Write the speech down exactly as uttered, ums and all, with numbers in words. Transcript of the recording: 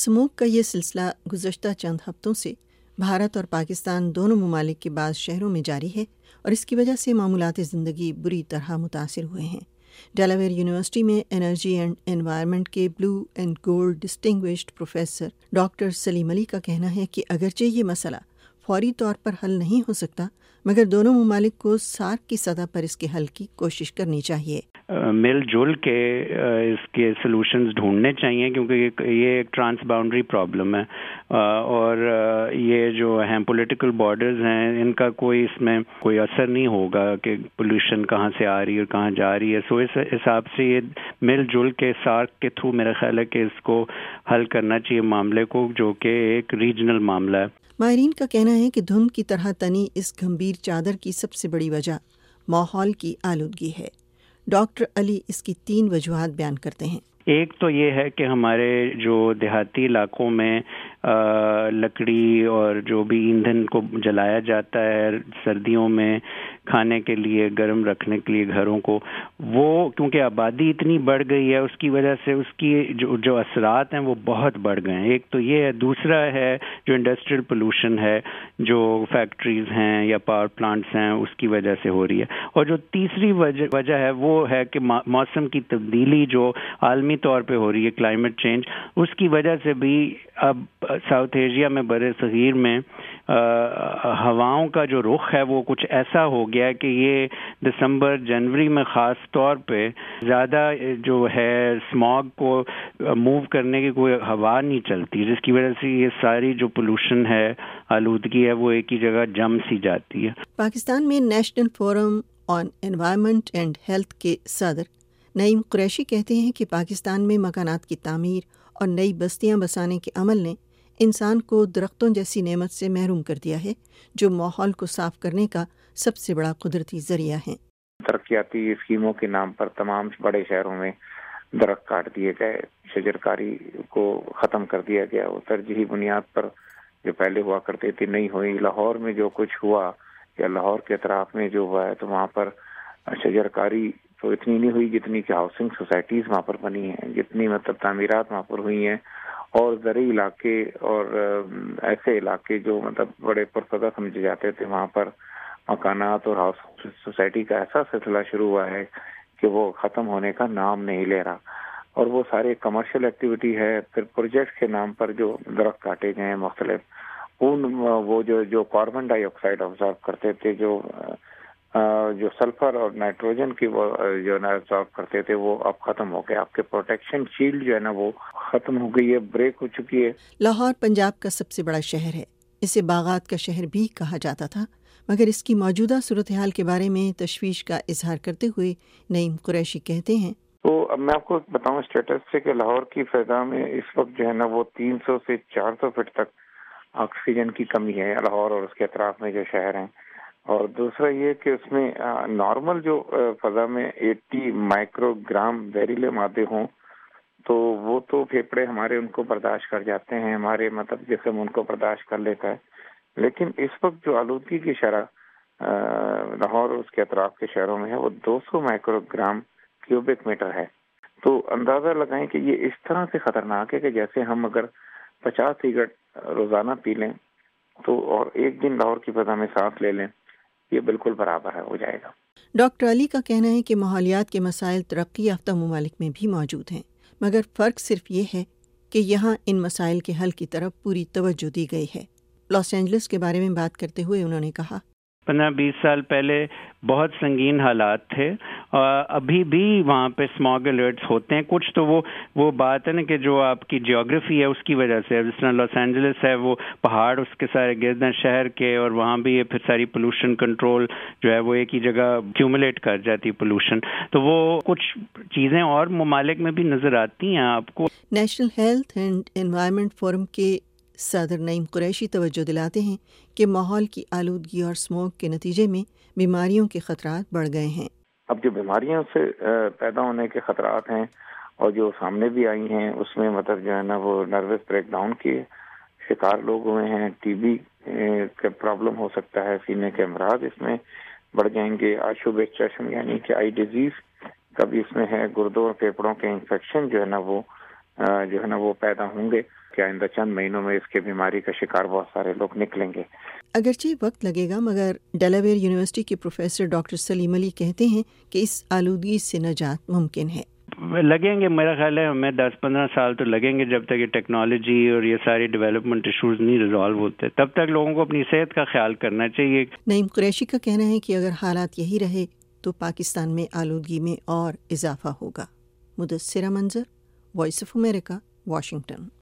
Smoke का ये सिलसिला गुज़श्ता चंद हफ्तों से भारत और पाकिस्तान दोनों ममालिक के बाद शहरों में जारी है और इसकी वजह से मामूलात ज़िंदगी बुरी तरह मुतासिर हुए हैं। डेलावेयर यूनिवर्सिटी में एनर्जी एंड एनवायरनमेंट के blue and gold distinguished professor doctor Salim Ali का कहना है कि अगरचे ये मसला फौरी तौर पर हल नहीं हो सकता, मगर दोनों ममालिक को सार्क की सतह पर इसके हल की कोशिश करनी चाहिए। मिल जुल के इसके सॉल्यूशंस ढूंढने चाहिए, क्योंकि ये एक ट्रांस बाउंड्री प्रॉब्लम है और ये जो हैं पॉलिटिकल बॉर्डर्स हैं, इनका कोई इसमें कोई असर नहीं होगा कि पोल्यूशन कहाँ से आ रही है और कहाँ जा रही है। सो इस हिसाब से ये मिल जुल के सार्क के थ्रू मेरा ख्याल है कि इसको हल करना चाहिए मामले को, जो कि एक रीजनल मामला है। माहिरीन का कहना है कि धुंध की तरह तनी इस गंभीर चादर की सबसे बड़ी वजह माहौल की आलूदगी है। डॉक्टर अली इसकी तीन वजूहात बयान करते हैं। एक तो ये है कि हमारे जो देहाती इलाकों में आ, लकड़ी और जो भी ईंधन को जलाया जाता है सर्दियों में खाने के लिए, गर्म रखने के लिए घरों को, वो क्योंकि आबादी इतनी बढ़ गई है उसकी वजह से उसकी जो जो असरात हैं वो बहुत बढ़ गए हैं। एक तो ये है। दूसरा है जो इंडस्ट्रियल पोल्यूशन है, जो फैक्ट्रीज हैं या पावर प्लांट्स हैं, उसकी वजह से हो रही है। और जो तीसरी वजह वजह है वो है कि मौसम की तब्दीली जो आलमी तौर पे हो रही है, क्लाइमेट चेंज, उसकी वजह से भी अब साउथ एशिया में बड़े सगीर में आ, हवाओं का जो रुख है वो कुछ ऐसा हो गया है कि ये दिसंबर जनवरी में ख़ास तौर पे ज़्यादा जो है स्मॉग को मूव करने की कोई हवा नहीं चलती, जिसकी वजह से ये सारी जो पोल्यूशन है, आलूदगी है, वो एक ही जगह जम सी जाती है। पाकिस्तान में national forum on environment and health के सदर नईम कुरैशी कहते हैं कि पाकिस्तान में मकानात की तामीर और नई बस्तियां बसाने के अमल ने इंसान को दरख्तों जैसी नेमत से महरूम कर दिया है, जो माहौल को साफ करने का सबसे बड़ा कुदरती जरिया है। तरक्याती स्कीमों के नाम पर तमाम बड़े शहरों में दरख्त काट दिए गए, शजरकारी को ख़त्म कर दिया गया। वो तरजीही बुनियाद पर जो पहले हुआ करते थे नहीं हुई। लाहौर में जो कुछ हुआ या लाहौर के अतराफ में जो हुआ है, तो वहाँ पर शजरकारी तो इतनी नहीं हुई जितनी कि हाउसिंग सोसाइटीज़ वहाँ पर बनी हैं, जितनी मतलब तामीरात वहाँ पर हुई हैं। और ज़रूरी इलाके और ऐसे इलाके जो मतलब बड़े पुरफदा समझे जाते थे, वहाँ पर मकानात और हाउस सोसाइटी का ऐसा सिलसिला शुरू हुआ है कि वो ख़त्म होने का नाम नहीं ले रहा। और वो सारे कमर्शियल एक्टिविटी है, फिर प्रोजेक्ट के नाम पर जो दरख्त काटे गए हैं मुख्तलिफ, उन वो जो जो कार्बन डाइऑक्साइड ऑब्जर्व करते थे, जो जो सल्फर और नाइट्रोजन की वो जो ऑब्जर्व करते थे, वो अब ख़त्म हो गए। आपके प्रोटेक्शन शील्ड जो है ना वो ख़त्म हो गई है, ब्रेक हो चुकी है। लाहौर पंजाब का सबसे बड़ा शहर है, इसे बागात का शहर भी कहा जाता था, मगर इसकी मौजूदा सूरत हाल के बारे में तशवीश का इजहार करते हुए नईम कुरैशी कहते हैं। तो अब मैं आपको बताऊं स्टेटस से कि लाहौर की फ़िज़ा में इस वक्त जो है ना वो तीन सौ से चार सौ फीट तक ऑक्सीजन की कमी है लाहौर और उसके अतराफ में जो शहर हैं। और दूसरा ये कि उसमें नॉर्मल जो फ़ज़ा में अस्सी माइक्रोग्राम जहरीले मादे हों तो वो तो फेफड़े हमारे उनको बर्दाश्त कर जाते हैं, हमारे मतलब जिस्म उनको बर्दाश्त कर लेता है। लेकिन इस वक्त जो आलूदगी की शरह लाहौर और उसके अतराफ के शहरों में है वो दो सौ माइक्रोग्राम क्यूबिक मीटर है। तो अंदाज़ा लगाएं कि ये इस तरह से ख़तरनाक है कि जैसे हम अगर पचास सिगरेट रोज़ाना पी लें तो और एक दिन लाहौर की फ़ज़ा में सांस ले लें, ये बिल्कुल बराबर है हो जाएगा। डॉक्टर अली का कहना है कि माहौलियात के मसाइल तरक्की याफ्ता ममालिक में भी मौजूद हैं, मगर फ़र्क सिर्फ ये है कि यहाँ इन मसाइल के हल की तरफ पूरी तवज्जो दी गई है। लॉस एंजलिस के बारे में बात करते हुए उन्होंने कहा, पंद्रह बीस साल पहले बहुत संगीन हालात थे, अभी भी वहाँ पे स्मॉग अलर्ट्स होते हैं। कुछ तो वो वो बात है ना कि जो आपकी जियोग्राफी है उसकी वजह से, जिस तरह लॉस एंजलिस है वो पहाड़ उसके सारे गिर्द हैं शहर के, और वहाँ भी ये फिर सारी पोल्यूशन कंट्रोल जो है वो एक ही जगह एक्यूमुलेट कर जाती है पोल्यूशन। तो वो कुछ चीज़ें और ममालिक में भी नज़र आती हैं आपको। National health and environment forum के सदर नईम कुरैशी तवज्जो दिलाते हैं कि माहौल की आलूदगी और स्मोक के नतीजे में बीमारियों के खतरात बढ़ गए हैं। अब जो बीमारियों से पैदा होने के खतरात हैं और जो सामने भी आई हैं, उसमें मतलब जो है ना वो नर्वस ब्रेकडाउन के शिकार लोग हुए हैं, टीबी का प्रॉब्लम हो सकता है, सीने के अमराज इसमें बढ़ जाएंगे, आशुब चश्म यानी कि आई डिजीज का भी इसमें है, गुर्दों और फेफड़ों के इन्फेक्शन जो है ना वो जो है ना वो पैदा होंगे। کہ آئندہ چند مہینوں میں اس کے بیماری کا شکار بہت سارے لوگ نکلیں گے۔ اگرچہ وقت لگے گا، مگر ڈیلاویئر یونیورسٹی کے پروفیسر ڈاکٹر سلیم علی کہتے ہیں کہ اس آلودگی سے نجات ممکن ہے۔ لگیں گے، میرا خیال ہے ہمیں دس پندرہ سال تو لگیں گے جب تک یہ ٹیکنالوجی اور یہ ساری ڈیولپمنٹ ایشوز نہیں ریزالو ہوتے، تب تک لوگوں کو اپنی صحت کا خیال کرنا چاہیے۔ نعیم قریشی کا کہنا ہے کہ اگر حالات یہی رہے تو پاکستان میں آلودگی میں اور اضافہ ہوگا۔ مدثرہ منظر، وائس آف امریکہ، واشنگٹن۔